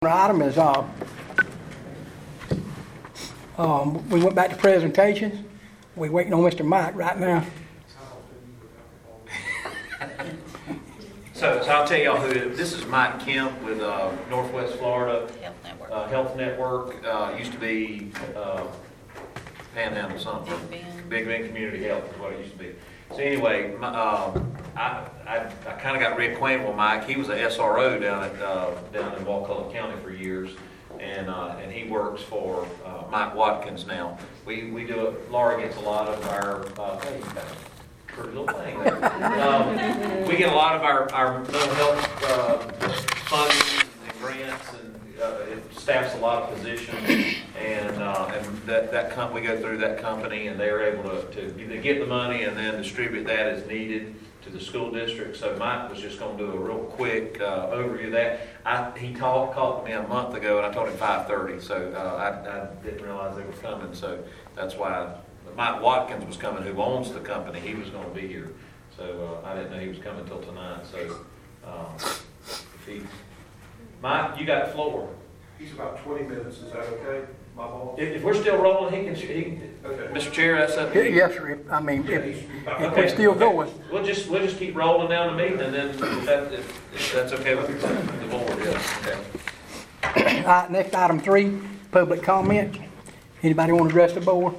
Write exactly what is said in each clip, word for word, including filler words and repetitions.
Item is uh, um, we went back to presentations. We're waiting on Mister Mike right now. So, so I'll tell y'all who this is. Mike Kemp with uh, Northwest Florida Health Network. uh, Health Network. Uh, used to be uh, Panhandle something. Big Bend. Big Bend Community Health is what it used to be. So anyway, my, um, I I, I kind of got reacquainted with Mike. He was a S R O down at uh, down in Wakulla County for years, and uh, and he works for uh, Mike Watkins now. We we do it. Laura gets a lot of our. Uh, hey, you got a pretty little thing there. Um, we get a lot of our our mental health uh, funding and grants, and uh, it staffs a lot of positions. And, uh, and that, that com- we go through that company, and they're able to, to either get the money and then distribute that as needed to the school district. So Mike was just going to do a real quick uh, overview of that. I, he called, called me a month ago, and I told him five thirty, so uh, I, I didn't realize they were coming. So that's why Mike Watkins was coming, who owns the company. He was going to be here. So uh, I didn't know he was coming till tonight. So um, if he, Mike, you got the floor. He's about twenty minutes, is that okay? My boss? If, if we're still rolling, he can, he can, Okay. Mister Chair, that's up to you. Yes, sir. If- I mean, Yeah, if, he's if about- we're still going. We'll just, we'll just keep rolling down the meeting, and then if that, if, if that's okay with the board, yes, okay. All right, next item three, public comments. Anybody want to address the board?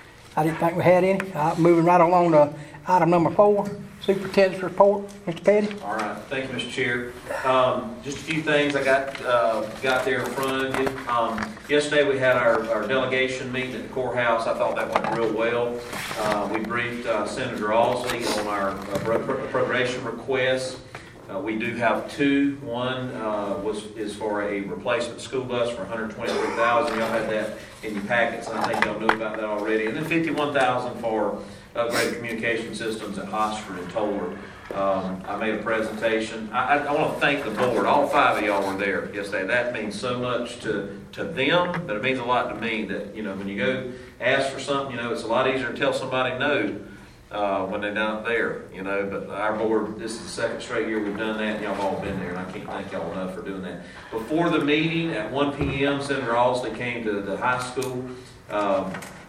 I didn't think we had any. All right, moving right along to item number four, superintendent's report. Mister Petty? All right, thank you, Mister Chair. Um, just a few things I got, uh, got there in front of you. Um, yesterday we had our, our delegation meeting at the courthouse. I thought that went real well. Uh, we briefed uh, Senator Owsley on our uh, appropriation requests. Uh, we do have two. One uh, was is for a replacement school bus for one hundred twenty-three thousand dollars. Y'all had that in your packets, and I think y'all knew about that already. And then fifty-one thousand dollars for upgraded communication systems at Oxford and Toller. Um, I made a presentation. I, I, I want to thank the board. All five of y'all were there yesterday. That means so much to, to them, but it means a lot to me that, you know, when you go ask for something, you know, it's a lot easier to tell somebody no uh, when they're not there, you know. But our board, this is the second straight year we've done that, and y'all have all been there, and I can't thank y'all enough for doing that. Before the meeting at one p.m., Senator Owsley came to the high school. Um,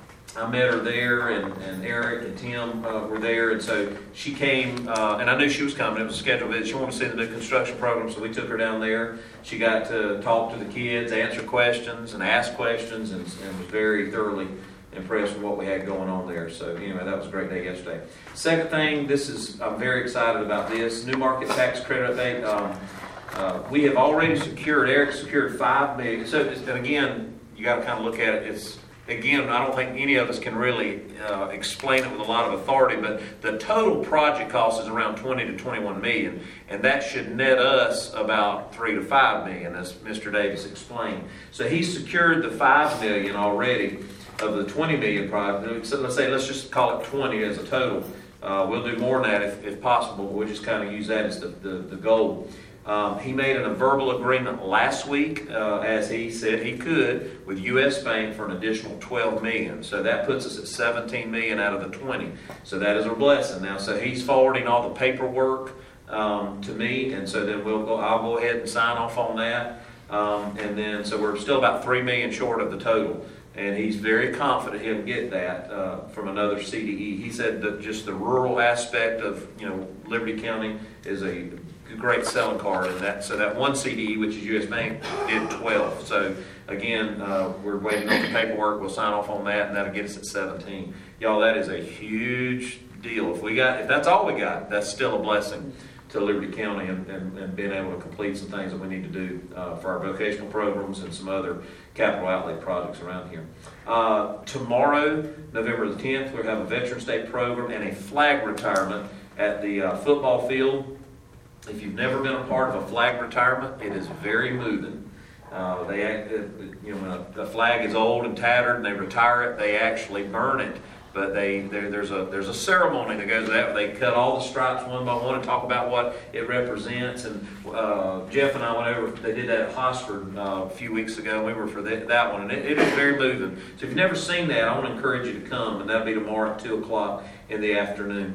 I met her there, and, and Eric and Tim uh, were there, and so she came, uh, and I knew she was coming. It was a scheduled visit. She wanted to see the new construction program, so we took her down there. She got to talk to the kids, answer questions, and ask questions, and, and was very thoroughly impressed with what we had going on there. So anyway, that was a great day yesterday. Second thing, this is, I'm very excited about this, new market tax credit update. Um, uh, we have already secured, Eric secured five million. So, and again, you got to kind of look at it. It's, Again, I don't think any of us can really uh, explain it with a lot of authority, but the total project cost is around twenty to twenty-one million, and that should net us about three to five million, as Mister Davis explained. So he secured the five million already of the twenty million project. So let's say, let's just call it twenty as a total. Uh, we'll do more than that if, if possible, but we'll just kind of use that as the, the, the goal. Um, he made an, a verbal agreement last week, uh, as he said he could, with U S Bank for an additional twelve million dollars. So that puts us at seventeen million dollars out of the twenty. So that is a blessing. Now, so he's forwarding all the paperwork um, to me, and so then we'll go. I'll go ahead and sign off on that, um, and then so we're still about three million dollars short of the total. And he's very confident he'll get that uh, from another C D E. He said that just the rural aspect of, you know, Liberty County is a great selling card, and that so that one C D E, which is U S Bank, did twelve. So again, uh, we're waiting on the paperwork. We'll sign off on that, and that'll get us at seventeen. Y'all, that is a huge deal. If we got, if that's all we got, that's still a blessing to Liberty County, and, and, and being able to complete some things that we need to do uh, for our vocational programs and some other capital outlay projects around here. Uh, tomorrow, November the tenth, we'll have a Veterans Day program and a flag retirement at the uh, football field. If you've never been a part of a flag retirement, it is very moving. Uh, they, act, you know, when a, a flag is old and tattered and they retire it, they actually burn it. But they there's a there's a ceremony that goes to that. They cut all the stripes one by one and talk about what it represents. And uh, Jeff and I went over. They did that at Hosford uh, a few weeks ago. And we were for that, that one, and it, it is very moving. So if you've never seen that, I want to encourage you to come, and that'll be tomorrow at two o'clock in the afternoon.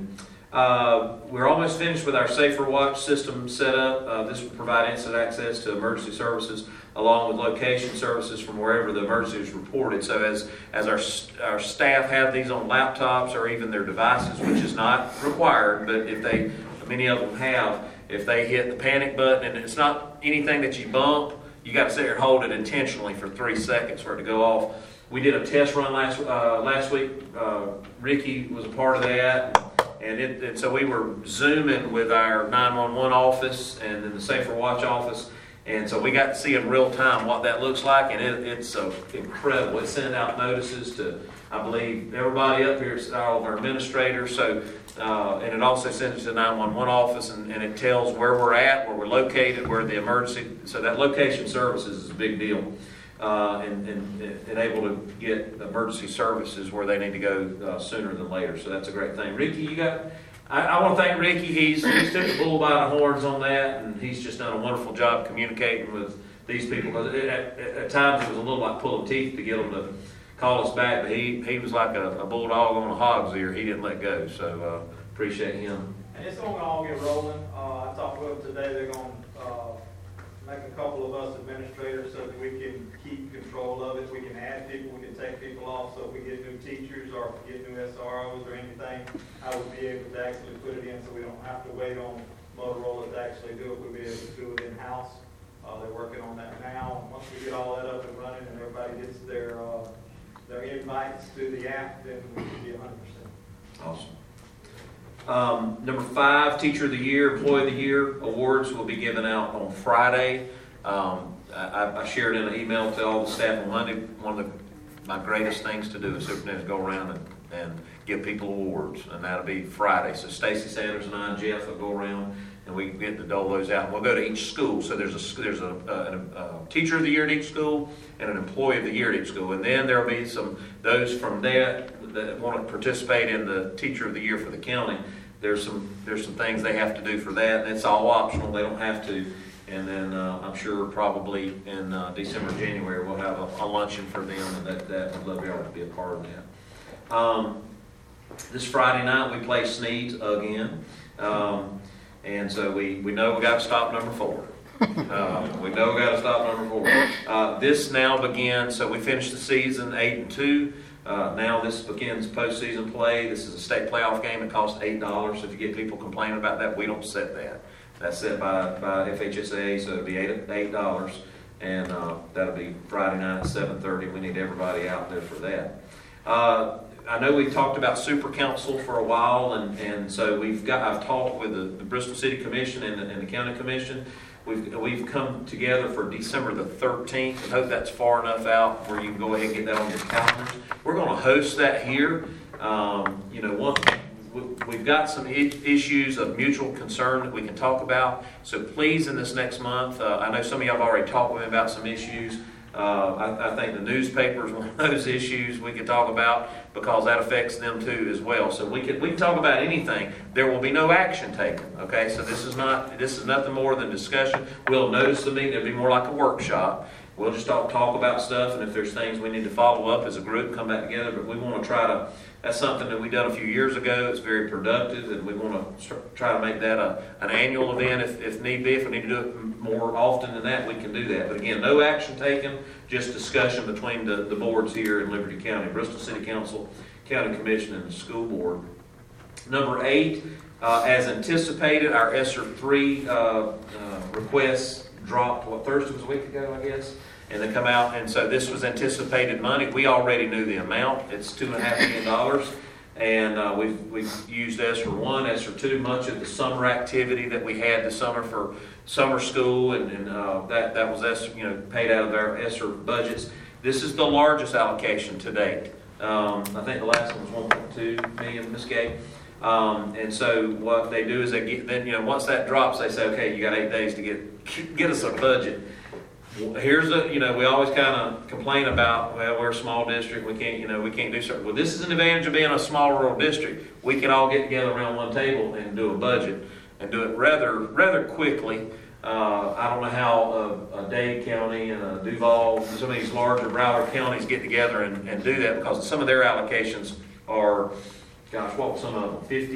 Uh, we're almost finished with our Safer Watch system setup. Uh, this will provide instant access to emergency services along with location services from wherever the emergency is reported. So as, as our, our staff have these on laptops or even their devices, which is not required, but if they, many of them have, if they hit the panic button, and it's not anything that you bump, you got to sit there and hold it intentionally for three seconds for it to go off. We did a test run last uh, last week. Uh, Ricky was a part of that. And, it, and so we were Zooming with our nine one one office and then the Safer Watch office. And so we got to see in real time what that looks like. And it, it's uh, incredible. It's sending out notices to, I believe, everybody up here, all of our administrators. So, uh, and it also sends it to the nine one one office, and, and it tells where we're at, where we're located, where the emergency. So that location services is a big deal. Uh, and, and, and able to get emergency services where they need to go uh, sooner than later. So that's a great thing. Ricky, you got, I, I want to thank Ricky. He's, he's took the bull by the horns on that, and he's just done a wonderful job communicating with these people. Because at, at, at times it was a little like pulling teeth to get them to call us back, but he, he was like a, a bulldog on a hog's ear. He didn't let go. So uh, appreciate him. And it's going to all get rolling. Uh, I talked with them today. They're going to uh, make a couple of us administrators so that we can keep control of it. We can add people, we can take people off. So if we get new teachers or if we get new S R Os or anything, I would be able to actually put it in so we don't have to wait on Motorola to actually do it. We'll be able to do it in-house. Uh, they're working on that now. Once we get all that up and running and everybody gets their uh, their invites to the app, then we should be one hundred percent. Awesome. Um, number five, Teacher of the Year, Employee of the Year awards will be given out on Friday. Um, I, I shared in an email to all the staff on Monday. One of the, my greatest things to do as superintendent is go around and, and give people awards, and that'll be Friday. So Stacy Sanders and I and Jeff will go around and we get to dole those out. We'll go to each school. So there's a there's a, a, a Teacher of the Year at each school and an Employee of the Year at each school, and then there'll be some those from there that want to participate in the Teacher of the Year for the county. There's some there's some things they have to do for that, and it's all optional. They don't have to. And then uh, I'm sure probably in uh, December, January, we'll have a, a luncheon for them, and that, that I'd love y'all to be a part of that. Um, this Friday night we play Sneeds again, um, and so we, we know we got to stop number four. Uh, we know we got to stop number four. Uh, this now begins. So we finished the season eight and two. Uh, now this begins postseason play. This is a state playoff game. It costs eight dollars. So if you get people complaining about that, we don't set that. That's set by, by F H S A, so it'll be eight eight dollars, and uh, that'll be Friday night at seven thirty. We need everybody out there for that. Uh, I know we talked about Super Council for a while, and, and so we've got. I've talked with the, the Bristol City Commission and the, and the County Commission. We've we've come together for December the thirteenth, and hope that's far enough out where you can go ahead and get that on your calendars. We're going to host that here. Um, you know, one. We've got some issues of mutual concern that we can talk about. So please, in this next month, uh, I know some of y'all have already talked with me about some issues. Uh, I, I think the newspaper is one of those issues we could talk about because that affects them too as well. So we can we can talk about anything. There will be no action taken. Okay, so this is not this is nothing more than discussion. We'll notice the meeting. It'll be more like a workshop. We'll just talk talk about stuff, and if there's things we need to follow up as a group, come back together. But we want to try to. That's something that we done a few years ago. It's very productive, and we want to try to make that a, an annual event if, if need be. If we need to do it more often than that, we can do that. But again, no action taken, just discussion between the, the boards here in Liberty County, Bristol City Council, County Commission, and the school board. Number eight, uh, as anticipated, our ESSER three uh, uh, requests dropped, what, Thursday was a week ago, I guess? And they come out, and so this was anticipated money. We already knew the amount. It's two and a half million dollars, and uh, we've we've used ESSER one, ESSER two. Much of the summer activity that we had this summer for summer school, and, and uh, that that was ESSER, you know, paid out of our ESSER budgets. This is the largest allocation to date. Um, I think the last one was one point two million. Miz Gay. Um, and so what they do is they get then you know once that drops, they say, okay, you got eight days to get get us a budget. Here's a, you know, we always kind of complain about, well, we're a small district, we can't, you know, we can't do certain. Well, this is an advantage of being a small rural district. We can all get together around one table and do a budget and do it rather, rather quickly. Uh, I don't know how a, a Dade County and a Duval, some of these larger Broward counties get together and, and do that because some of their allocations are, gosh, what was some of them, fifty,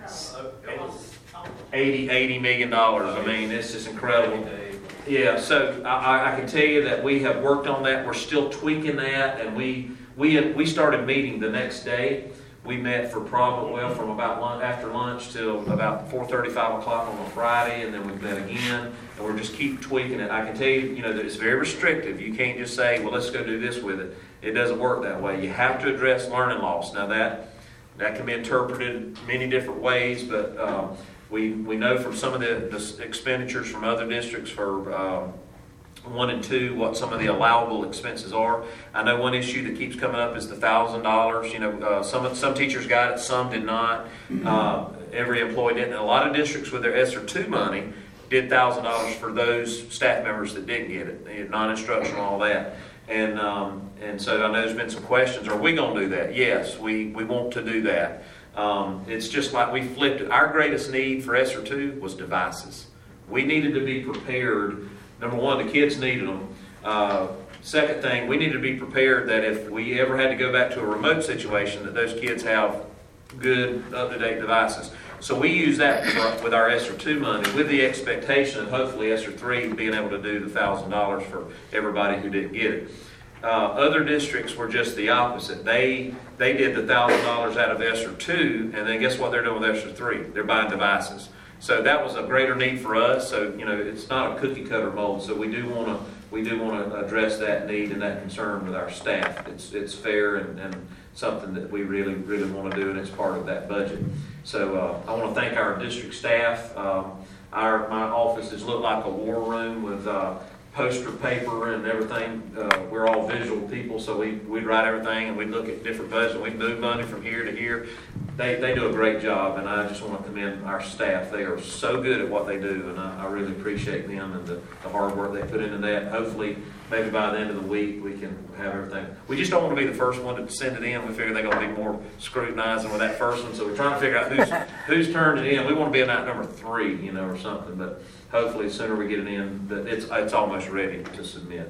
eighty, eighty million dollars. I mean, it's just incredible. Yeah, so I, I- I can tell you that we have worked on that. We're still tweaking that, and we we we started meeting the next day. We met for probably well from about lunch, after lunch till about four thirty, five o'clock on a Friday, and then we met again, and we're just keep tweaking it. I can tell you, you know, that it's very restrictive. You can't just say, well, let's go do this with it. It doesn't work that way. You have to address learning loss. Now that that can be interpreted many different ways, but um, we we know from some of the, the expenditures from other districts for um, one and two what some of the allowable expenses are. I know one issue that keeps coming up is the thousand dollars. You know, uh, some some teachers got it, some did not. Uh, every employee didn't. And a lot of districts with their ESSER two money did thousand dollars for those staff members that didn't get it, non-instructional, all that. And um, and so I know there's been some questions. Are we going to do that? Yes, we we want to do that. Um, it's just like we flipped it. Our greatest need for ESSER two was devices. We needed to be prepared. Number one, the kids needed them. Uh, second thing, we needed to be prepared that if we ever had to go back to a remote situation, that those kids have good, up-to-date devices. So we use that for, with our ESSER two money, with the expectation of hopefully ESSER three being able to do the one thousand dollars for everybody who didn't get it. Uh, other districts were just the opposite. They they did the one thousand dollars out of ESSER two, and then guess what they're doing with ESSER three? They're buying devices. So that was a greater need for us. So, you know, it's not a cookie cutter mold. So we do want to we do want to address that need and that concern with our staff. It's it's fair and, and something that we really really want to do, and it's part of that budget. So uh, I want to thank our district staff. Um, our my office has looked like a war room with uh, poster paper and everything. Uh, we're all visual people, so we we'd write everything and we'd look at different budgets. We'd move money from here to here. They they do a great job, and I just want to commend our staff. They are so good at what they do, and I, I really appreciate them and the, the hard work they put into that. Hopefully, maybe by the end of the week, we can have everything. We just don't want to be the first one to send it in. We figure they're going to be more scrutinizing with that first one, so we're trying to figure out who's who's turned it in. We want to be in that number three, you know, or something. But hopefully, the sooner we get it in, that it's it's almost ready to submit.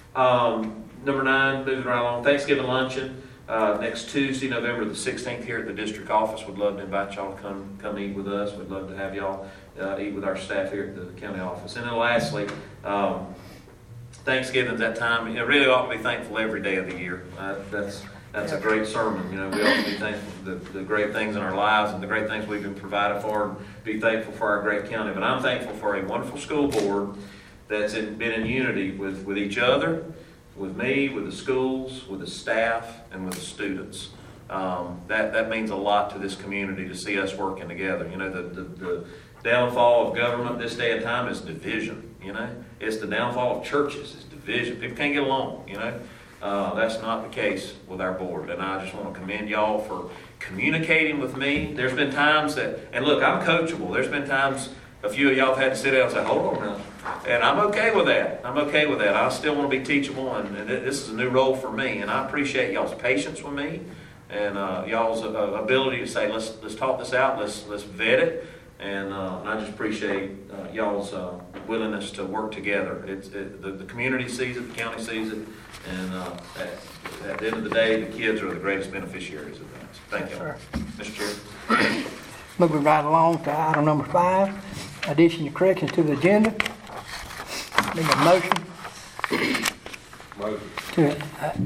Um, number nine, moving right along, Thanksgiving luncheon. Uh, next Tuesday, November the sixteenth, here at the district office. Would love to invite y'all to come come eat with us. We'd love to have y'all uh, eat with our staff here at the county office. And then lastly, um, Thanksgiving's that time. You know, really ought to be thankful every day of the year. Uh, that's that's a great sermon. You know, we ought to be thankful for the, the great things in our lives and the great things we've been provided for, and be thankful for our great county. But I'm thankful for a wonderful school board that's in, been in unity with, with each other, with me, with the schools, with the staff, and with the students. Um, that, that means a lot to this community to see us working together. You know, the, the, the downfall of government this day and time is division, you know. It's the downfall of churches, is division. People can't get along, you know. Uh, that's not the case with our board. And I just want to commend y'all for communicating with me. There's been times that, and look, I'm coachable. There's been times a few of y'all have had to sit down and say, hold on now. And I'm okay with that. I'm okay with that. I still want to be teachable, and, and this is a new role for me. And I appreciate y'all's patience with me and uh, y'all's uh, ability to say, let's let's talk this out, let's let's vet it. And, uh, and I just appreciate uh, y'all's uh, willingness to work together. It's it, the, the community sees it, the county sees it, and uh, at, at the end of the day, the kids are the greatest beneficiaries of that. So thank you, Mister Chair. Moving right along to item number five, addition to corrections to the agenda. Need a motion. Motion. To,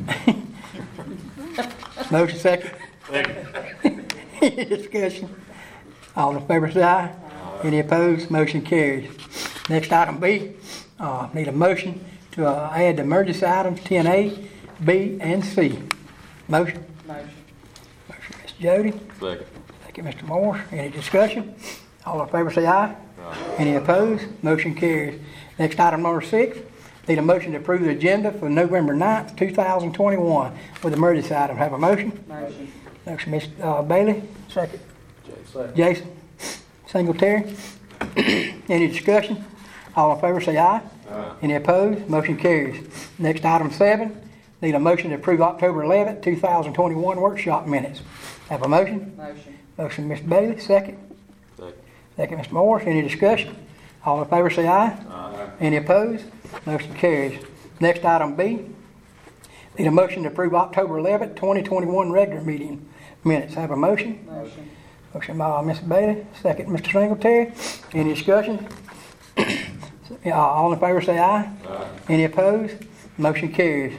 uh, motion second. Any discussion? All in favor say aye. Any opposed? Motion carries. Next item B, uh, need a motion to uh, add the emergency items ten A, B, and C. Motion? Motion. Motion, Mister Jody. Second. Thank you, Mister Morris. Any discussion? All in favor say aye. Aye. Any opposed? Motion carries. Next item number six, need a motion to approve the agenda for November ninth, two thousand twenty-one with emergency item. Have a motion? Motion. Motion, Miz Uh, Bailey. Second. Second. Jason. Singletary. Any discussion? All in favor say aye. Aye. Any opposed? Motion carries. Next item seven, need a motion to approve October eleventh, two thousand twenty-one workshop minutes. Have a motion? Motion. Motion, Mister Bailey. Second. Second. Second, Mister Morris. Any discussion? All in favor say aye. Aye. Any opposed? Motion carries. Next item B, need a motion to approve October eleventh, twenty twenty-one regular meeting minutes. Have a motion? Motion. Motion by Mister Bailey, second Mister Singletary. Any discussion? Yeah, all in favor say aye. Aye. Any opposed? Motion carries.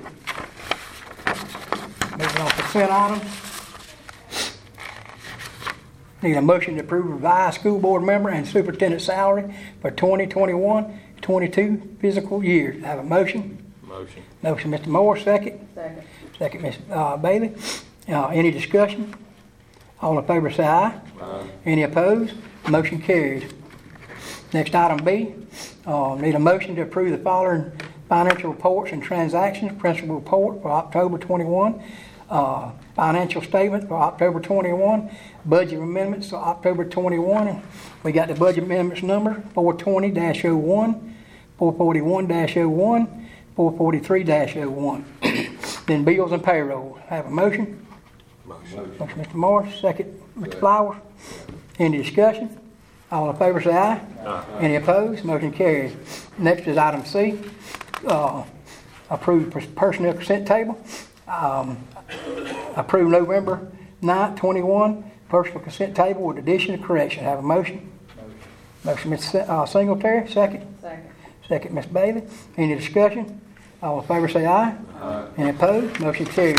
Moving on to consent items. Need a motion to approve revised school board member and superintendent salary for twenty twenty-one twenty-two fiscal year. Have a motion? Motion. Motion, Mister Moore, second. Second. Second, Miz uh, Bailey. Uh, any discussion? All in favor say aye. Aye. Any opposed? Motion carries. Next item B, uh, need a motion to approve the following financial reports and transactions. Principal report for October twenty-one, uh, financial statement for October twenty-one, budget amendments for October twenty-one. We got the budget amendments number four twenty dash oh one, four forty-one dash oh one, four forty-three dash oh one. Then bills and payroll. Have a motion? Motion. Motion, Mister Morris, second, Mister Flowers. Any discussion? All in favor say aye. Aye. Any opposed? Motion carries. Next is item C, uh, approve pers- personnel consent table. Um, approve November ninth, twenty-one, personal consent table with addition and correction. Have a motion? Motion, Mister Si- uh, Singletary, second. Second. Second, Mister Bailey. Any discussion? All in favor say aye. Aye. Any opposed? Motion carries.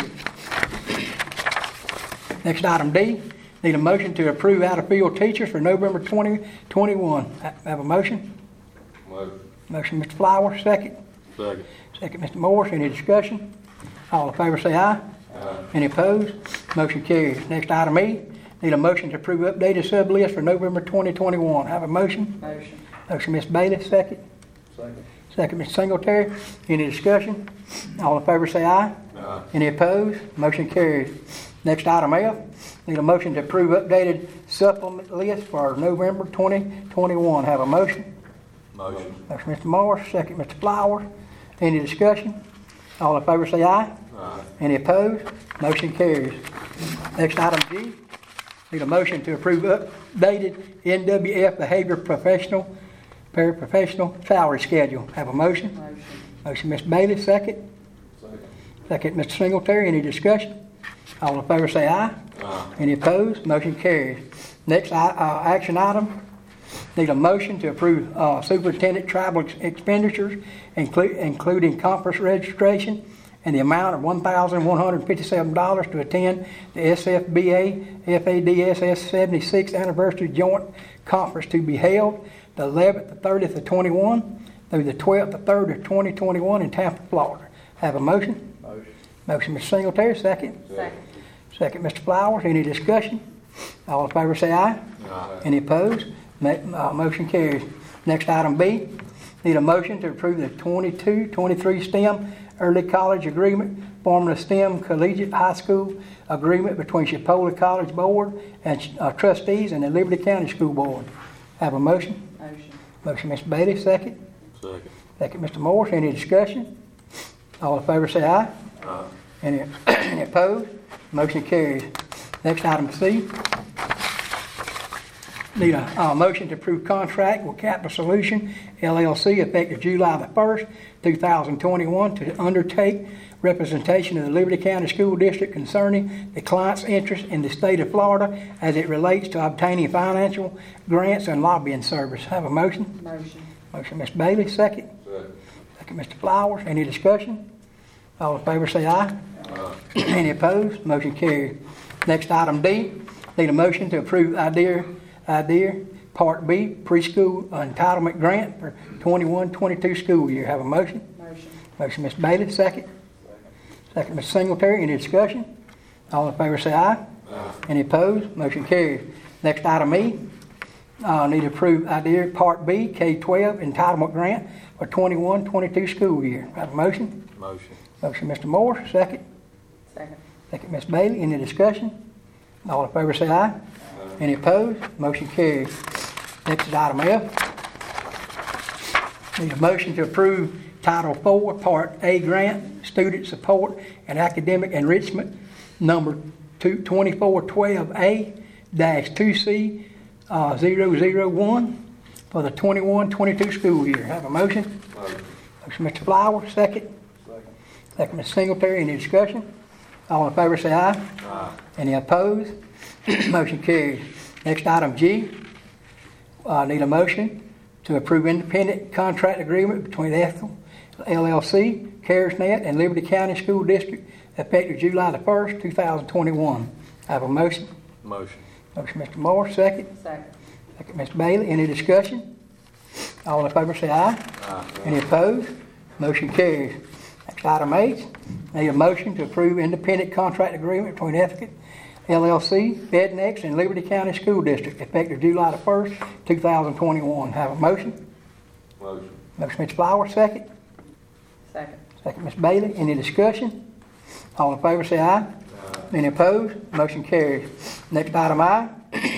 Next item D, need a motion to approve out-of-field teachers for November twenty twenty-one. Ha- Have a motion? Motion. Motion, Mister Flowers, second. Second. Second, Mister Morris. Any discussion? All in favor say aye. Aye. Any opposed? Motion carries. Next item E, need a motion to approve updated sub-list for November twenty twenty-one. Have a motion? Motion. Motion, Mister Bailey, second. Second. Second, Mister Singletary. Any discussion? All in favor say aye. Aye. Any opposed? Motion carries. Next item F, need a motion to approve updated supplement list for November twenty twenty-one. Have a motion? Motion. Motion, Mister Morris, second, Mister Flowers. Any discussion? All in favor say aye. Aye. Any opposed? Motion carries. Next item G, need a motion to approve updated N W F behavior professional, paraprofessional salary schedule. Have a motion? Motion. Motion, Mister Bailey, second. Second. Second, Mister Singletary. Any discussion? All in favor say aye. Aye. Any opposed? Motion carries. Next i- uh, action item, need a motion to approve uh, superintendent travel ex- expenditures, inclu- including conference registration, and the amount of one thousand one hundred fifty-seven dollars to attend the S F B A F A D S S seventy-sixth Anniversary Joint Conference to be held the eleventh to thirtieth of twenty-one through the twelfth to third of twenty twenty-one in Tampa, Florida. Have a motion? Motion. Motion, Mister Singletary, second. Second. Second, Mister Flowers. Any discussion? All in favor say aye. Aye. Any opposed? Ma- uh, Motion carries. Next item B, need a motion to approve the twenty-two twenty-three STEM Early College Agreement, forming a STEM Collegiate High School Agreement between Chipola College Board and uh, trustees and the Liberty County School Board. Have a motion? Motion. Motion, Mister Bailey, second. Second. Second, Mister Morris. Any discussion? All in favor say aye. Aye. Any, any opposed? Motion carries. Next item C. Need a uh, motion to approve contract with Capital Solution L L C effective July the first, two thousand twenty-one to undertake representation of the Liberty County School District concerning the client's interest in the state of Florida as it relates to obtaining financial grants and lobbying service. Have a motion? Motion. Motion, Mister Bailey, second. Second. Second, Mister Flowers. Any discussion? All in favor say aye. Aye. Any opposed? Motion carried. Next item D, need a motion to approve IDEA, IDEA Part B preschool entitlement grant for twenty-one twenty-two school year. Have a motion? Motion. Motion, Mister Bailey, second. Second, Mister Singletary. Any discussion? All in favor say aye. Aye. Any opposed? Motion carried. Next item E, uh, need to approve IDEA Part B K twelve entitlement grant for twenty-one twenty-two school year. Have a motion? Motion. Motion, Mister Moore, second. Second. Second, Miss Bailey. Any discussion? All in favor say aye. Any opposed? Motion carries. Next is item F. Need a motion to approve Title four, Part A grant, student support and academic enrichment, number twenty-four twelve A two C zero zero one for the twenty-one twenty-two school year. Have a motion? Motion. Motion, Mister Flowers, second. Second. Second, Mister Singletary. Any discussion? All in favor say aye. Aye. Any opposed? Motion carries. Next, item G, uh, need a motion to approve independent contract agreement between Ethel L L C, CaresNet, and Liberty County School District effective July the first, two thousand twenty-one. I have a motion. Motion. Motion, Mister Moore, second. Second. Second, Mister Bailey. Any discussion? All in favor say aye. Aye. Any opposed? Motion carries. Next, item H, need a motion to approve independent contract agreement between Ethical L L C, FedNex, and Liberty County School District effective July the first, two thousand twenty-one. Have a motion? Motion. Motion, Mister Flowers, second. Second. Second, Mister Bailey. Any discussion? All in favor say aye. Any opposed? Motion carries. Next, item I.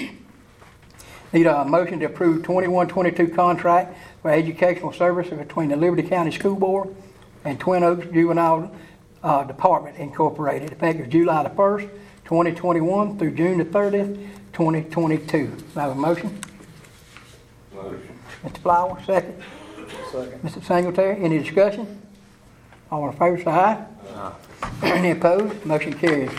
Need a motion to approve twenty-one twenty-two contract for educational services between the Liberty County School Board and Twin Oaks Juvenile uh, Department Incorporated, effective July the first, twenty twenty-one through June the thirtieth, twenty twenty-two. Do I have a motion? Motion. Mister Flowers, second. Second. Mister Singletary, any discussion? All in favor say aye. Aye. Any opposed? Motion carries.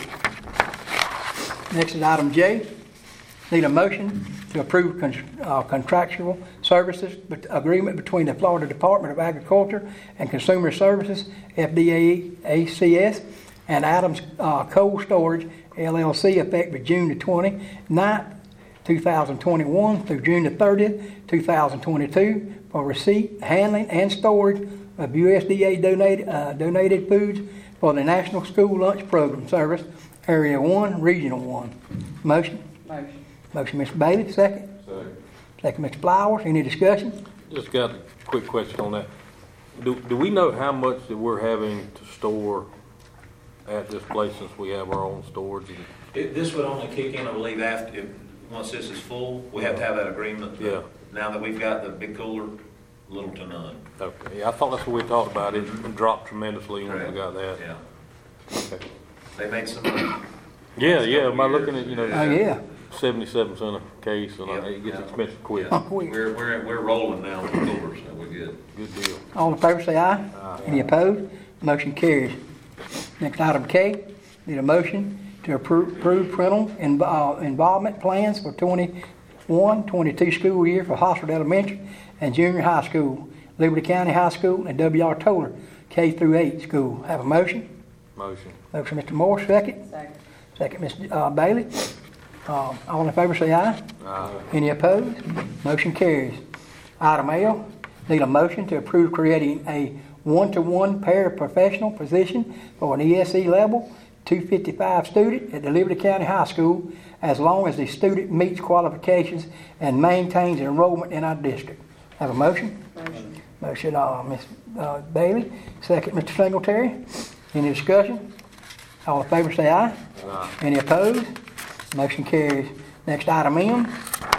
Next is item J. Need a motion to approve con- uh, contractual services bet- agreement between the Florida Department of Agriculture and Consumer Services, F D A A C S, and Adams uh, Cold Storage, L L C, effective June the twenty-ninth, two thousand twenty-one through June the thirtieth, two thousand twenty-two, for receipt, handling, and storage of U S D A donated, uh, donated foods for the National School Lunch Program Service, Area one, Regional one. Motion? Motion. Motion, Mister Bailey, second. Second. Second, Mister Flowers. Any discussion? Just got a quick question on that. Do, do we know how much that we're having to store at this place since we have our own storage? It, this would only kick in, I believe, after, if, once this is full, we have to have that agreement. But Yeah. Now that we've got the big cooler, little to none. Okay, yeah, I thought that's what we talked about. It dropped tremendously when we Correct. got that. Yeah. Okay. They made some money. Yeah, yeah, by looking at, you know, Oh, yeah. seventy-seven cent a case, and uh, Yeah, it gets yeah. expensive quick. Yeah. quick. We're, we're, we're rolling now with the coolers, so we're good. Good deal. All in favor say aye. Any opposed? Motion carries. Next, item K. Need a motion to approve, approve parental inv- uh, involvement plans for twenty-one twenty-two school year for Hosford Elementary and Junior High School, Liberty County High School, and W R Toller K through eight school. Have a motion? Motion. Motion, Mister Moore, second. Second. Second, Mister Uh, Bailey. Uh, all in favor say aye. Aye. Any opposed? Motion carries. Item L, need a motion to approve creating a one-to-one paraprofessional position for an E S E level two fifty-five student at the Liberty County High School, as long as the student meets qualifications and maintains enrollment in our district. Have a motion? Motion. Motion, uh, Miz Uh, Bailey. Second, Mister Singletary. Any discussion? All in favor say aye. Aye. Any opposed? Motion carries. Next, item M.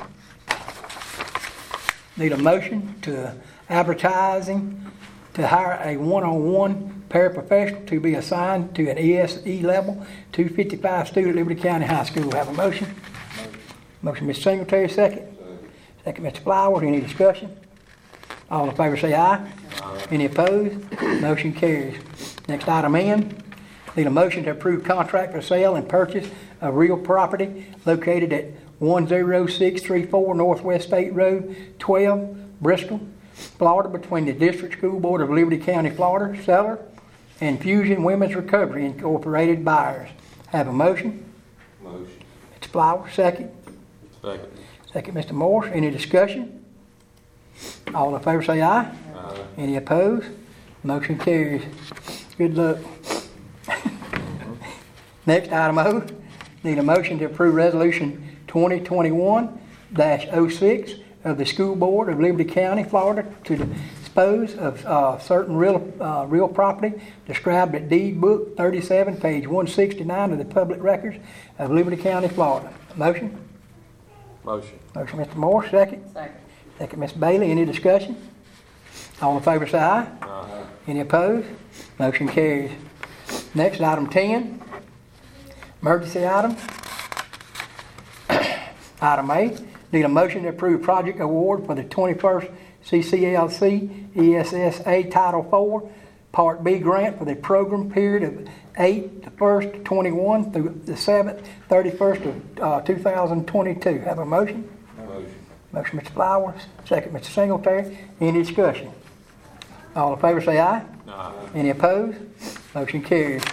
Need a motion to advertising to hire a one-on-one paraprofessional to be assigned to an E S E level two fifty-five student at Liberty County High School. Have a motion? Motion, Mister Singletary, second. Second, Mister Flowers. Any discussion? All in favor say aye. Any opposed? Motion carries. Next, item N. Need a motion to approve contract for sale and purchase of real property located at one oh six three four Northwest State Road, twelve, Bristol, Florida, between the District School Board of Liberty County, Florida, seller, and Fusion Women's Recovery Incorporated buyers. Have a motion? Motion. Mister Flowers, second. Second. Second, Mister Morse. Any discussion? All in favor say aye. Aye. Any opposed? Motion carries. Good luck. Next, item O. Need a motion to approve resolution twenty twenty-one dash oh six of the School Board of Liberty County, Florida, to dispose of uh, certain real uh, real property described at deed book thirty-seven, page one sixty-nine of the public records of Liberty County, Florida. Motion? Motion. Motion, Mister Moore, second. Second. Second, Mister Bailey. Any discussion? All in favor say aye. Aye. Any opposed? Motion carries. Next, item ten. Emergency item. Item A, need a motion to approve project award for the twenty-first C C L C E S S A Title four Part B grant for the program period of eight, the first, twenty-one through the seventh, thirty-first of, uh, two thousand twenty-two. Have a motion? Motion. Motion, Mister Flowers, second, Mister Singletary. Any discussion? All in favor say aye. Aye. Any opposed? Motion carries.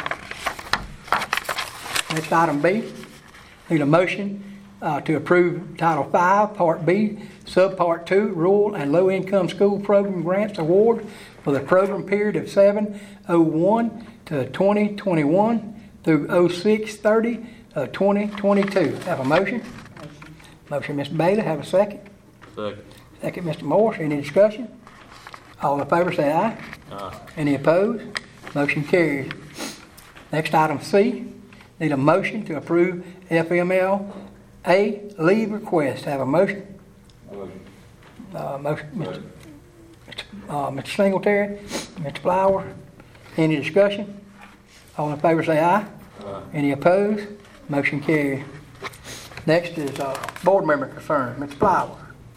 Next item B, need a motion uh, to approve Title five, Part B, Subpart two, Rural and Low Income School Program Grants Award for the program period of seven oh one to twenty twenty-one through oh six thirty of twenty twenty-two. Have a motion? Motion, Mister Bailey. Have a second? Second. Second, Mister Morris. Any discussion? All in favor say aye. Aye. Any opposed? Motion carries. Next item C, need a motion to approve F M L A leave request. Have a motion? Motion. Uh, motion, Mister Uh, Mister Singletary, Mister Flower. Any discussion? All in favor say aye. Aye. Any opposed? Motion carries. Next is uh, board member concerns. Mister Flower.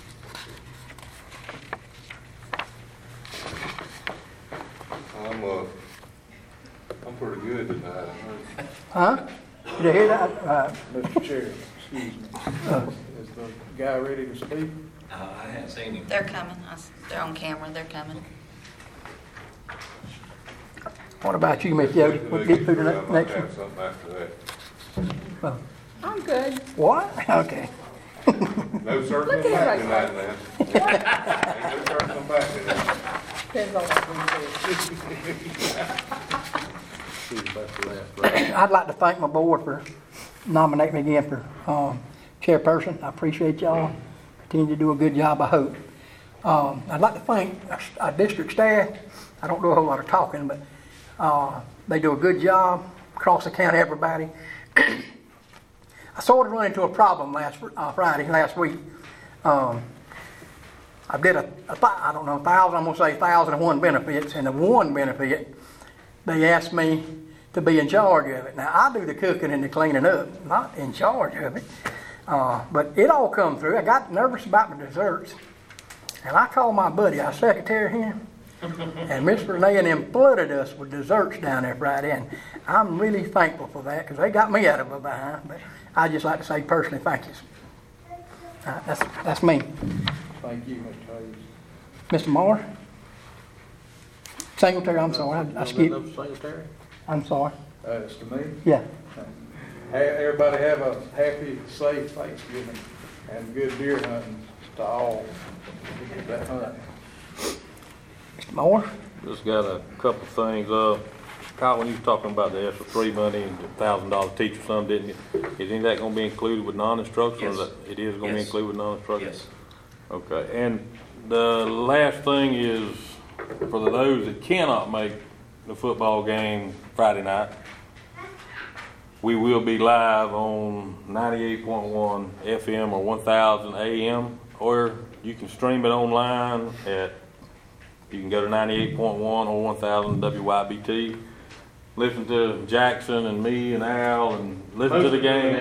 I'm, uh, I'm pretty good tonight. Huh? Did you hear that? Uh, Mister Chair, excuse me. Is the guy ready to speak? Uh, I haven't seen him. They're coming. I s- They're on camera. They're coming. what about you, Miss Jody? We'll get through the I ne- might next have one. something after that. I'm good. What? Okay. No circling back tonight, man. Ain't no circling back tonight. Depends on what we See you about the last round. I'd like to thank my board for nominating me again for um, chairperson. I appreciate y'all. Continue to do a good job, I hope. Um, I'd like to thank our, our district staff. I don't do a whole lot of talking, but uh, they do a good job across the county, everybody. I sort of run into a problem last uh, Friday, last week. Um, I did a, a th- I don't know, a thousand, I'm going to say thousand and one benefits, and the one benefit, they asked me to be in charge of it. Now, I do the cooking and the cleaning up, not in charge of it. Uh, but it all come through. I got nervous about my desserts. And I called my buddy, our secretary here, and Miss Renee and them flooded us with desserts down there Friday. And I'm really thankful for that because they got me out of a bind. But I just like to say personally, thank you. Uh, that's, that's me. Thank you, Mister Hayes. Mister Moore? Singletary, I'm sorry. I, I skipped. Another Secretary? I'm sorry. Uh, it's to me. Yeah. Ha- Everybody have a happy, safe Thanksgiving and good deer hunting to all that hunt. Mister Moore? Just got a couple things. Uh, Kyle, when you was talking about the extra three money and the thousand dollar teacher sum, didn't you? Is any of that gonna be included with non-instructional? Yes. It is gonna be Yes. included with non-instructional? Yes. Okay, and the last thing is, for those that cannot make the football game Friday night, we will be live on ninety-eight point one F M or one thousand A M, or you can stream it online at, you can go to ninety-eight point one or one thousand W Y B T. Listen to Jackson and me and Al and listen to the game.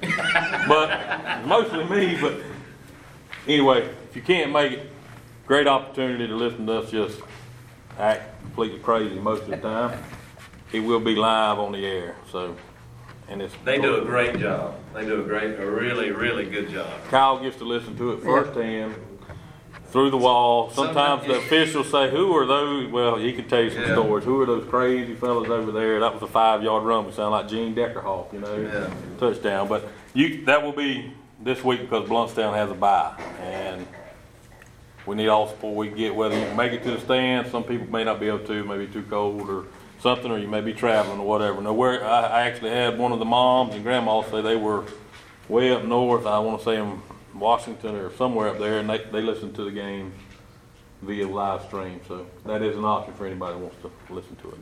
But, mostly me, but anyway, if you can't make it, great opportunity to listen to us just act completely crazy most of the time. It will be live on the air, so, and it's. They do a great job. They do a great, a really, really good job. Kyle gets to listen to it firsthand, through the wall. Sometimes the officials say, who are those? Well, he can tell you some Yeah. stories. Who are those crazy fellas over there? That was a five-yard run. We sound like Gene Deckerhoff, you know, Yeah. touchdown. But you, that will be this week because Bluntstown has a bye. And we need all the support we can get, whether you can make it to the stand. Some people may not be able to, maybe too cold or something, or you may be traveling or whatever. Now, where I, I actually had one of the moms and grandmas say they were way up north. I want to say in Washington or somewhere up there, and they, they listen to the game via live stream. So that is an option for anybody who wants to listen to it.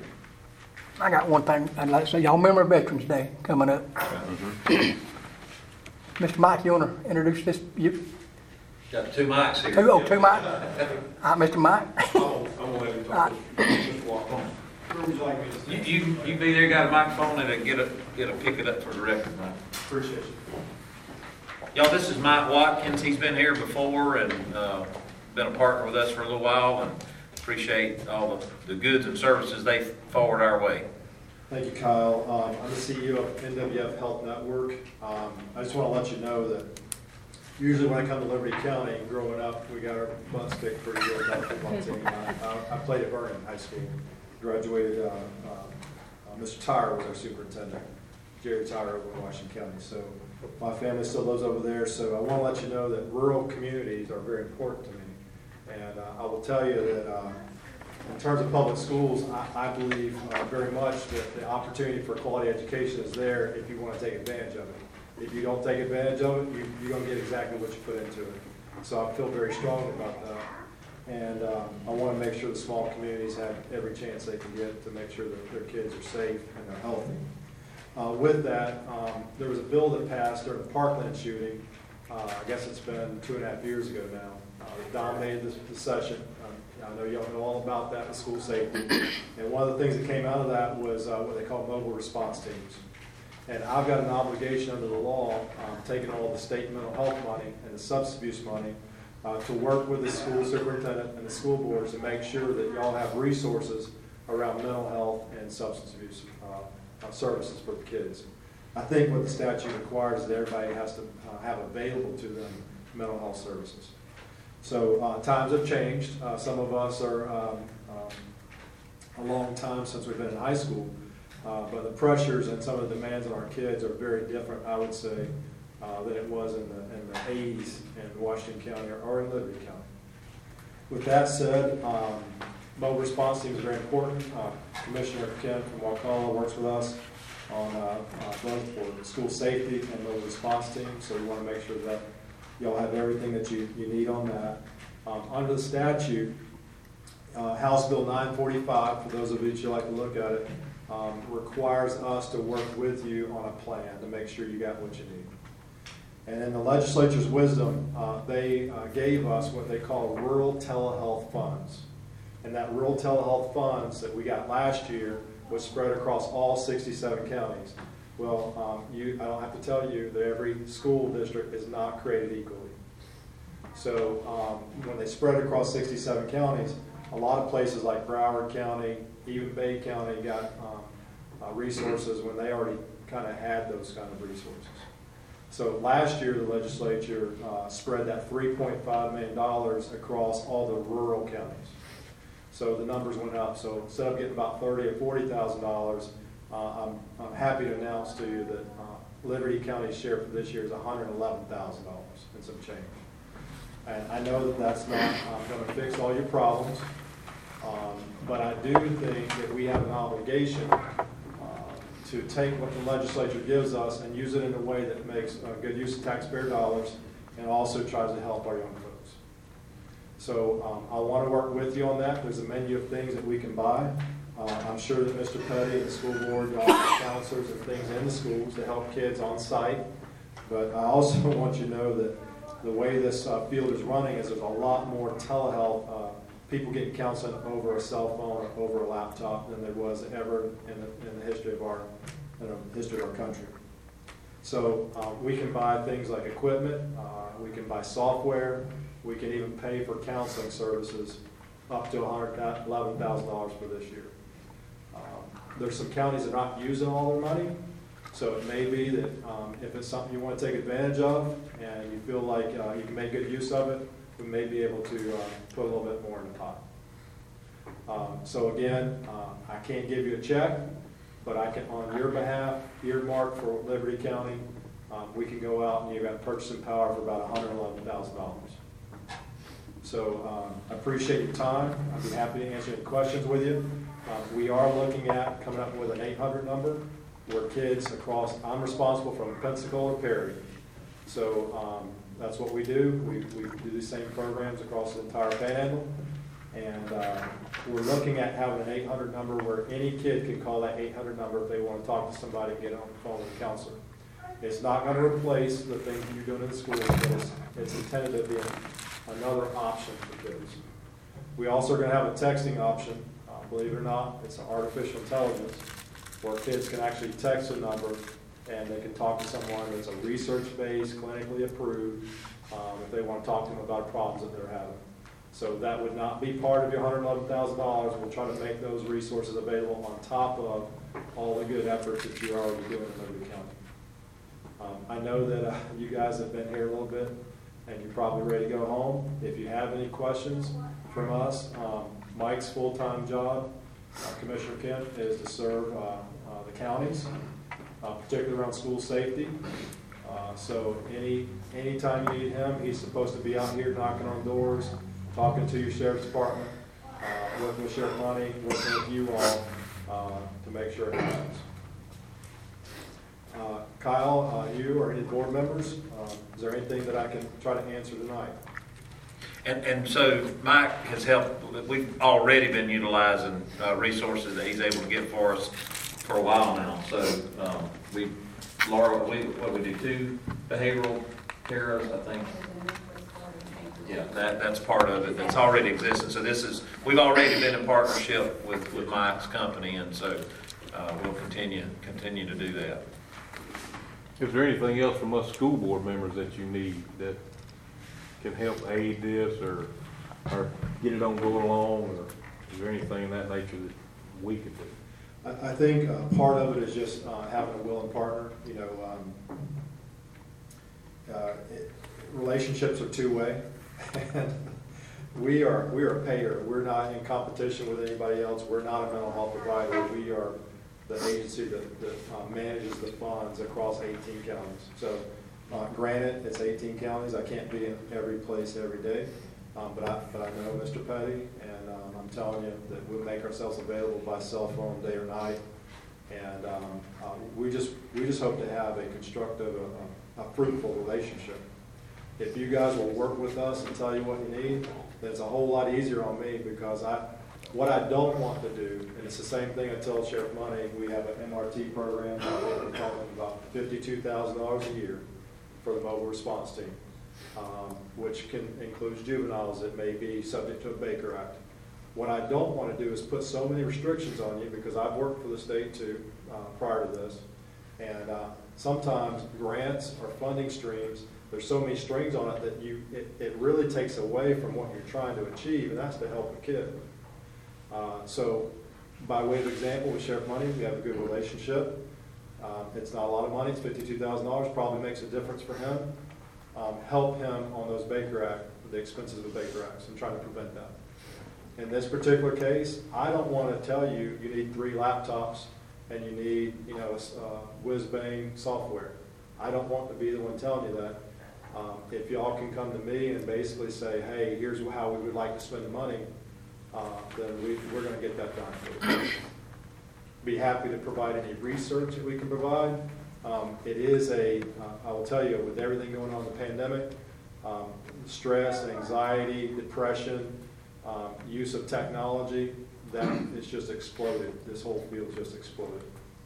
I got one thing I'd like to say. Y'all remember Veterans Day coming up. Mister Mike, you want to introduce this? You, Got two mics here. two, oh, two Mike? Uh, Mister Mike? I'm gonna let him talk. Just walk on. Where would you like me to You, stand? you, you be there, got a microphone, and get a, get a, pick it up for the record, Mike. Appreciate you. Y'all, this is Mike Watkins. He's been here before and uh, been a partner with us for a little while. And appreciate all the, the goods and services they forward our way. Thank you, Kyle. Um, I'm the C E O of N W F Health Network. Um, I just want to let you know that usually when I come to Liberty County, growing up, we got our butts kicked pretty good about the football team. I, I, I played at Vernon High School, graduated, uh, uh, uh, Mister Tyre was our superintendent, Jerry Tyre over in Washington County. So my family still lives over there, so I want to let you know that rural communities are very important to me. And uh, I will tell you that uh, in terms of public schools, I, I believe uh, very much that the opportunity for quality education is there if you want to take advantage of it. If you don't take advantage of it, you, you're going to get exactly what you put into it. So I feel very strongly about that. And um, I want to make sure the small communities have every chance they can get to make sure that their kids are safe and they're healthy. Uh, with that, um, there was a bill that passed during the Parkland shooting. Uh, I guess it's been two and a half years ago now. Uh, it dominated this, this session. Um, I know y'all know all about that with school safety. And one of the things that came out of that was uh, what they call mobile response teams. And I've got an obligation under the law, um, taking all the state mental health money and the substance abuse money, uh, to work with the school superintendent and the school boards to make sure that y'all have resources around mental health and substance abuse uh, uh, services for the kids. I think what the statute requires is that everybody has to uh, have available to them mental health services. So uh, times have changed. Uh, some of us are um, um, a long time since we've been in high school, uh, but the pressures and some of the demands on our kids are very different, I would say, uh, than it was in the, in the eighties in Washington County or, or in Liberty County. With that said, um, mobile response team is very important. Uh, Commissioner Ken from Waukalla works with us on uh, uh, both for school safety and mobile response team, so we want to make sure that y'all have everything that you, you need on that. Um, under the statute, uh, House Bill nine forty-five, for those of you that like to look at it, um, requires us to work with you on a plan to make sure you got what you need. And in the legislature's wisdom, uh, they uh, gave us what they call rural telehealth funds. And that rural telehealth funds that we got last year was spread across all sixty-seven counties. Well, um, you, I don't have to tell you that every school district is not created equally. So um, when they spread it across sixty-seven counties, a lot of places like Broward County, even Bay County got um, uh, resources when they already kind of had those kind of resources. So last year the legislature uh, spread that three point five million dollars across all the rural counties. So the numbers went up. So instead of getting about thirty or forty thousand dollars, Uh, I'm, I'm happy to announce to you that uh, Liberty County's share for this year is one hundred eleven thousand dollars and some change. And I know that that's not um, going to fix all your problems, um, but I do think that we have an obligation uh, to take what the legislature gives us and use it in a way that makes uh, good use of taxpayer dollars and also tries to help our young folks. So um, I want to work with you on that. There's a menu of things that we can buy. Uh, I'm sure that Mister Petty and the school board have counselors and things in the schools to help kids on site. But I also want you to know that the way this uh, field is running is there's a lot more telehealth, uh, people getting counseling over a cell phone or over a laptop than there was ever in the, in the history of our in the history of our country. So uh, we can buy things like equipment, uh, we can buy software, we can even pay for counseling services up to one hundred eleven thousand dollars for this year. There's some counties that are not using all their money, so it may be that um, if it's something you want to take advantage of and you feel like uh, you can make good use of it, we may be able to uh, put a little bit more in the pot. Um, so again, uh, I can't give you a check, but I can, on your behalf, earmark for Liberty County, um, we can go out and you've got purchasing power for about one hundred eleven thousand dollars. So um, I appreciate your time. I'd be happy to answer any questions with you. Uh, we are looking at coming up with an eight hundred number where kids across, I'm responsible from Pensacola to Perry. So um, that's what we do. We, we do the same programs across the entire Panhandle. And uh, we're looking at having an eight hundred number where any kid can call that eight hundred number if they want to talk to somebody and get on the phone with a counselor. It's not going to replace the things that you're doing in the school, but it's, it's intended to be another option for kids. We also are going to have a texting option. Believe it or not, it's an artificial intelligence where kids can actually text a number and they can talk to someone that's a research-based, clinically approved, um, if they want to talk to them about problems that they're having. So that would not be part of your one hundred eleven thousand dollars. We'll try to make those resources available on top of all the good efforts that you're already doing in Liberty County. Um, I know that uh, you guys have been here a little bit, and you're probably ready to go home. If you have any questions from us, um, Mike's full-time job, uh, Commissioner Kent, is to serve uh, uh, the counties, uh, particularly around school safety. Uh, so any anytime you need him, he's supposed to be out here knocking on doors, talking to your sheriff's department, uh, working with Sheriff Money, working with you all uh, to make sure it happens. Uh, Kyle, uh, you or any board members, uh, is there anything that I can try to answer tonight? And, and so Mike has helped, we've already been utilizing uh, resources that he's able to get for us for a while now. So um, we, Laura, we, what we do, two behavioral terrors, I think. Yeah, that, that's part of it. That's already existing. So this is, we've already been in partnership with, with Mike's company, and so uh, we'll continue, continue to do that. Is there anything else from us school board members that you need that can help aid this or, or get it on going along, or is there anything in that nature that we could do? I, I think uh, part of it is just uh, having a willing partner. You know, um, uh, it, relationships are two-way, and we are we are a payer. We're not in competition with anybody else. We're not a mental health provider. We are the agency that, that uh, manages the funds across eighteen counties. So uh, granted, it's eighteen counties. I can't be in every place every day, um, but, I, but I know Mister Petty, and um, I'm telling you that we'll make ourselves available by cell phone day or night. And um, uh, we just we just hope to have a constructive, a, a fruitful relationship. If you guys will work with us and tell you what you need, then it's a whole lot easier on me, because I What I don't want to do, and it's the same thing I tell Sheriff Money, we have an M R T program, we're talking about fifty-two thousand dollars a year for the mobile response team, um, which can includes juveniles that may be subject to a Baker Act. What I don't want to do is put so many restrictions on you, because I've worked for the state too uh, prior to this, and uh, sometimes grants or funding streams, there's so many strings on it that you it, it really takes away from what you're trying to achieve, and that's to help a kid. Uh, so, by way of example, with Sheriff Money, we have a good relationship. Um, it's not a lot of money, it's fifty-two thousand dollars, probably makes a difference for him. Um, help him on those Baker Act, the expenses of the Baker Acts, and trying to prevent that. In this particular case, I don't want to tell you you need three laptops and you need, you know, uh, whiz-bang software. I don't want to be the one telling you that. Um, if y'all can come to me and basically say, hey, here's how we would like to spend the money, Uh, then we, we're going to get that done. Be happy to provide any research that we can provide. Um, it is a, uh, I will tell you, with everything going on in the pandemic, um, stress, anxiety, depression, um, use of technology, that it's just exploded. This whole field just exploded.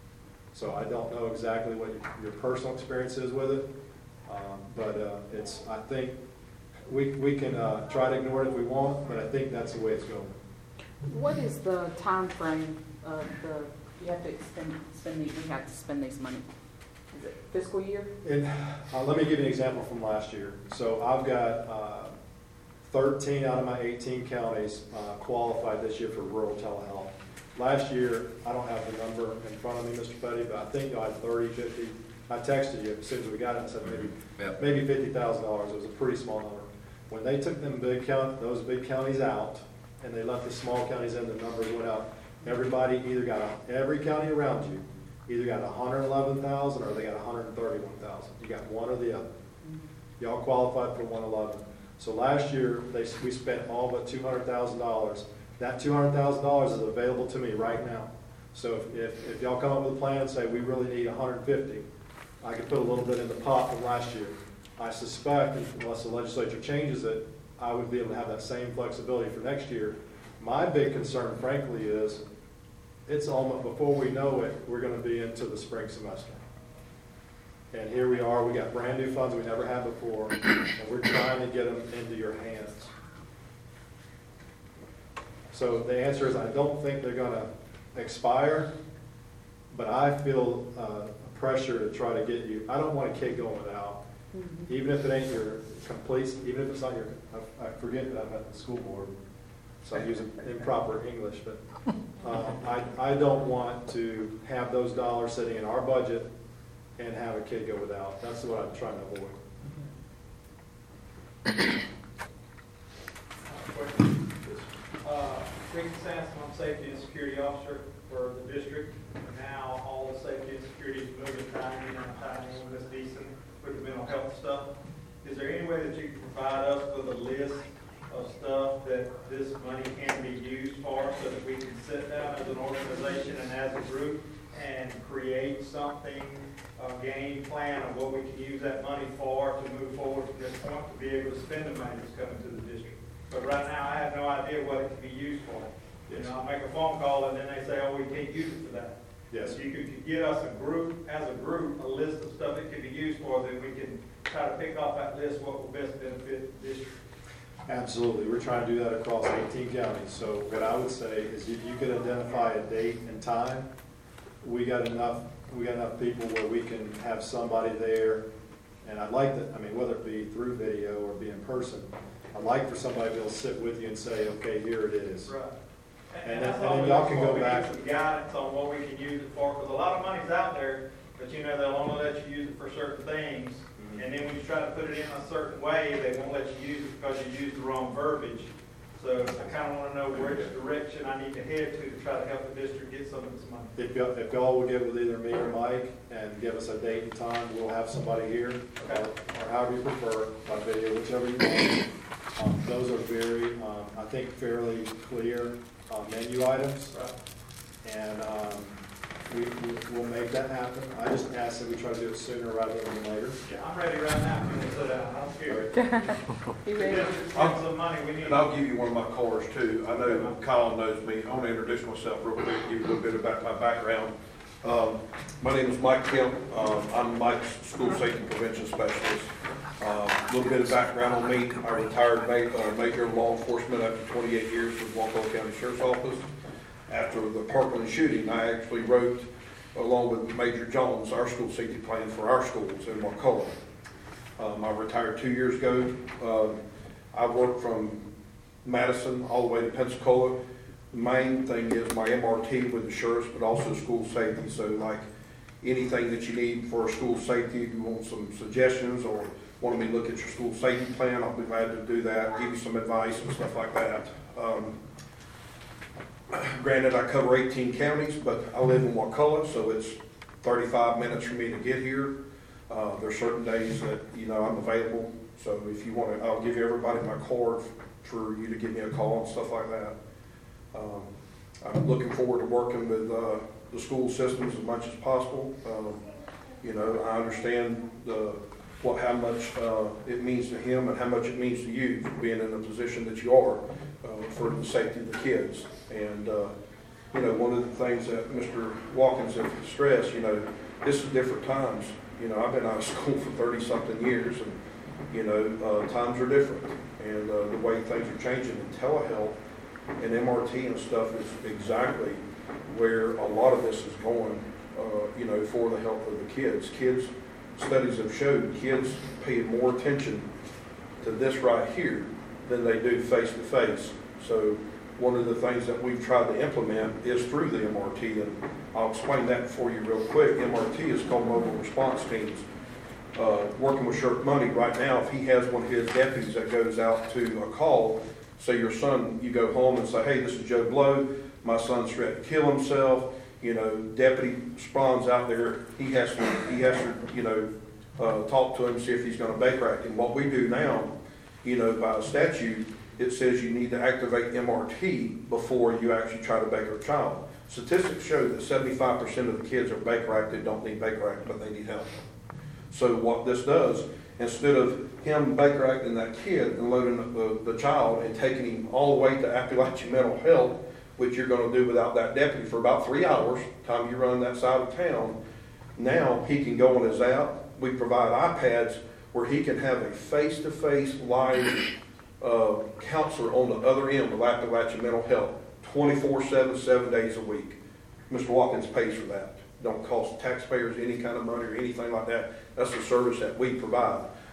So I don't know exactly what your, your personal experience is with it, um, but uh, it's, I think, We, we can uh, try to ignore it if we want, but I think that's the way it's going. What is the time frame of the, you have to expend, spend these, we have to spend these money? Is it fiscal year? And uh, let me give you an example from last year. So I've got uh, thirteen out of my eighteen counties uh, qualified this year for rural telehealth. Last year, I don't have the number in front of me, Mister Petty, but I think y'all had thirty, fifty. I texted you as soon as we got it and said maybe, Yep. maybe fifty thousand dollars. It was a pretty small number. When they took them big count, those big counties out, and they left the small counties in, the numbers went out. Everybody either got, a, every county around you, either got one hundred eleven thousand or they got one hundred thirty-one thousand. You got one or the other. Y'all qualified for one eleven. So last year, they, we spent all but two hundred thousand dollars. That two hundred thousand dollars is available to me right now. So if, if, if y'all come up with a plan and say we really need one hundred fifty, I could put a little bit in the pot from last year. I suspect, unless the legislature changes it, I would be able to have that same flexibility for next year. My big concern, frankly, is it's almost, before we know it, we're going to be into the spring semester. And here we are, we got brand new funds we never had before, and we're trying to get them into your hands. So the answer is I don't think they're going to expire, but I feel uh, pressure to try to get you. I don't want a kid going without. Even if it ain't your complete, even if it's not your, I, I forget that I'm at the school board, so I use improper English, but, uh, I, I don't want to have those dollars sitting in our budget and have a kid go without. That's what I'm trying to avoid. Uh, Rick Sampson, I'm Safety and Security Officer for the district. Now, all the safety and security is moving timely and timely with Miss Deason with the mental health stuff. Is there any way that you can provide us with a list of stuff that this money can be used for, so that we can sit down as an organization and as a group and create something, a game plan of what we can use that money for to move forward from this point, to be able to spend the money that's coming to the district? But right now, I have no idea what it can be used for. You know, I make a phone call and then they say, oh, we can't use it for that. Yes. If you could could get us a group, as a group, a list of stuff it could be used for, then we can try to pick off that list what will best benefit the district. Absolutely. We're trying to do that across eighteen counties. So what I would say is if you could identify a date and time, we got enough, we got enough people where we can have somebody there. And I'd like that, I mean, whether it be through video or be in person, I'd like for somebody to be able to sit with you and say, okay, here it is. Right. And that's then- all and then we y'all look can for. go We need back. some guidance on what we can use it for, because a lot of money's out there, but you know, they'll only let you use it for certain things. Mm-hmm. And then when you try to put it in a certain way, they won't let you use it because you used the wrong verbiage. So I kind of want to know which direction I need to head to to try to help the district get some of this money. If y'all, if y'all will get with either me or Mike and give us a date and time, we'll have somebody here, or, or however you prefer, by video, whichever you want. Um, those are very, um, I think fairly clear, uh, menu items. And, um, we, we- we'll make that happen. I just ask that we try to do it sooner rather than later. Yeah, I'm ready right now. If you want to sit down, I'm scared. You The ready? district's getting some money, we need. And I'll give you one of my cards too. I know Colin knows me. I want to introduce myself real quick, give you a little bit about my background. Um, my name is Mike Kemp. Um, I'm Mike's school safety prevention specialist. A little bit of background on me. I retired ma- uh, major law enforcement after twenty-eight years with Walpole County Sheriff's Office. After the Parkland shooting, I actually wrote, along with Major Jones, our school safety plan for our schools in Wakulla. Um, I retired two years ago. Um, I worked from Madison all the way to Pensacola. The main thing is my M R T with the sheriffs, but also school safety. So like anything that you need for school safety, if you want some suggestions or want me to look at your school safety plan, I'll be glad to do that, give you some advice and stuff like that. Um, Granted, I cover eighteen counties, but I live in Wakulla, so it's thirty-five minutes for me to get here. Uh, there's certain days that, you know, I'm available, so if you want to, I'll give everybody my card for you to give me a call and stuff like that. Um, I'm looking forward to working with, uh, the school systems as much as possible. Um, you know, I understand the, what, how much, uh, it means to him and how much it means to you for being in the position that you are, uh, for the safety of the kids. And, uh, you know, one of the things that Mister Watkins has stressed, you know, this is different times. You know, I've been out of school for thirty-something years, and, you know, uh, times are different. And uh, the way things are changing in telehealth and M R T and stuff is exactly where a lot of this is going, uh, you know, for the health of the kids. Kids, studies have showed kids pay more attention to this right here than they do face-to-face. So one of the things that we've tried to implement is through the M R T, and I'll explain that for you real quick. M R T is called Mobile Response Teams. Uh, working with Sheriff Money right now, if he has one of his deputies that goes out to a call, say your son, you go home and say, hey, this is Joe Blow, my son's threatened to kill himself, you know, Deputy Sprawn's out there, he has to, he has to, you know, uh, talk to him, see if he's gonna Baker Act. And what we do now, you know, by statute, it says you need to activate M R T before you actually try to Baker a child. Statistics show that seventy-five percent of the kids are Baker Acted, don't need Baker Act, but they need help. So what this does, instead of him Baker Acting that kid and loading the, the child and taking him all the way to Appalachia Mental Health, which you're going to do without that deputy for about three hours, time you run that side of town, now he can go on his app. We provide iPads where he can have a face-to-face live uh, counselor on the other end with Appalachia Mental Health, twenty-four seven, seven days a week. Mister Watkins pays for that. Don't cost taxpayers any kind of money or anything like that. That's the service that we provide.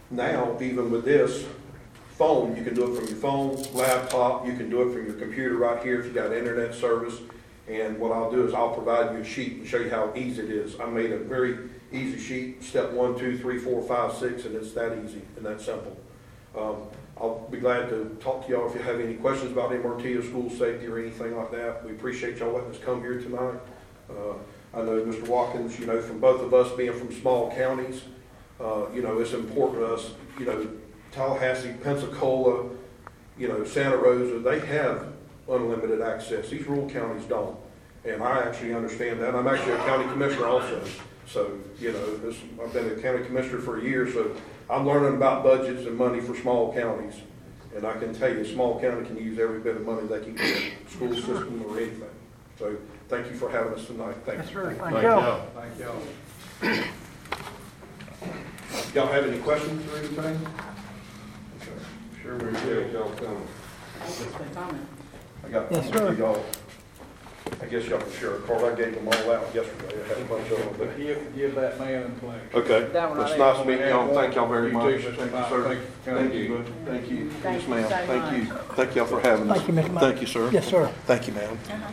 now, even with this phone, you can do it from your phone, laptop, you can do it from your computer right here if you got internet service. And what I'll do is I'll provide you a sheet and show you how easy it is. I made a very easy sheet, step one, two, three, four, five, six, and it's that easy and that simple. Um, I'll be glad to talk to y'all if you have any questions about M R T or school safety or anything like that. We appreciate y'all letting us come here tonight. Uh, I know Mister Watkins, you know, from both of us being from small counties, uh, you know, it's important to us, you know, Tallahassee, Pensacola, you know, Santa Rosa, they have unlimited access. These rural counties don't. And I actually understand that. I'm actually a county commissioner also. So, you know, this, I've been a county commissioner for a year, so I'm learning about budgets and money for small counties. And I can tell you, a small county can use every bit of money they can get, school system or anything. So thank you for having us tonight. Thank Yes, you. sir. Thank Thank y'all. y'all. Thank y'all. Y'all have any questions or anything? Sure we Yeah, do. y'all come. Thanks for coming. I got Yes, one for sir. y'all. I guess y'all can share a card. I gave them all out yesterday. I had a bunch of them. But give, give that man a plate. Okay. That one It's I nice didn't- meeting y'all. Thank y'all very You much. too, Mister Thank you, Mike. sir. Thank you for Thank coming. you. Thank you. Thank Yes, you ma'am. so Thank you. much. Thank y'all for having us. Thank you, Mister Mike. Thank you, sir. Yes, sir. Thank you, ma'am. Uh-huh,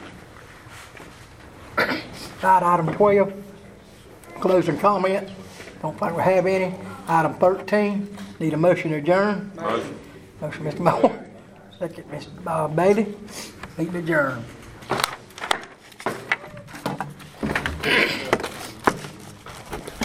nice meeting you. Right, item twelve, closing comments. Don't think we have any. Item thirteen, need a motion to adjourn. Motion. Motion, Mister Moore. Second, Mister Bob Bailey. Meeting adjourned.